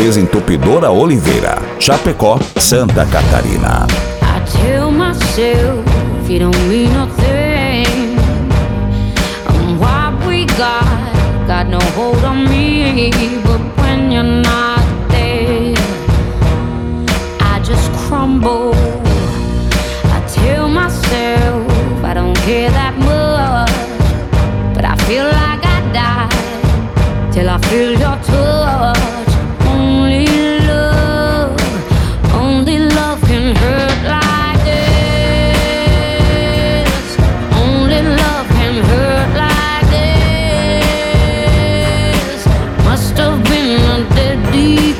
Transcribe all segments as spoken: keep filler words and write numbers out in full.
Desentupidora Oliveira, Chapecó, Santa Catarina. I tell myself you don't mean nothing, and what we got got no hold on me. But when you're not there, I just crumble. I tell myself I don't care that much, but I feel like I die till I feel your touch. Only love, only love can hurt like this. Only love can hurt like this. Must have been a deadly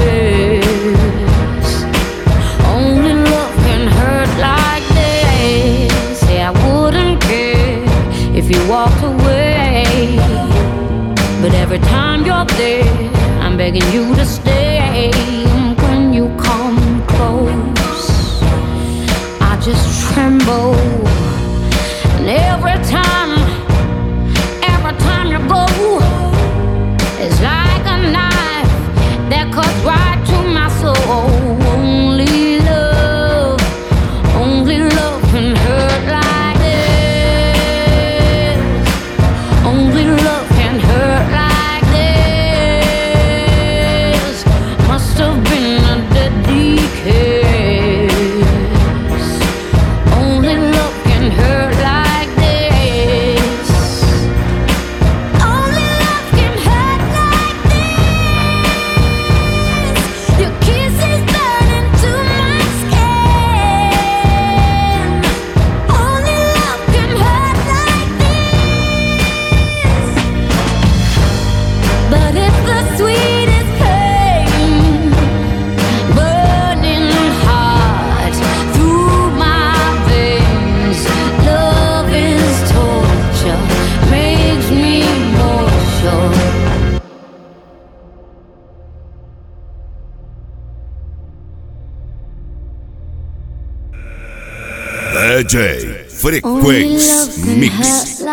kiss. Only love can hurt like this. Say I wouldn't care if you walked away, but every time you're there, I'm begging you to stay. When you come close, I just tremble. And every time, every time you go, it's like a knife that cuts right to my soul. Only love, only love can hurt like this. Only love can hurt like D J Frequenz Mix.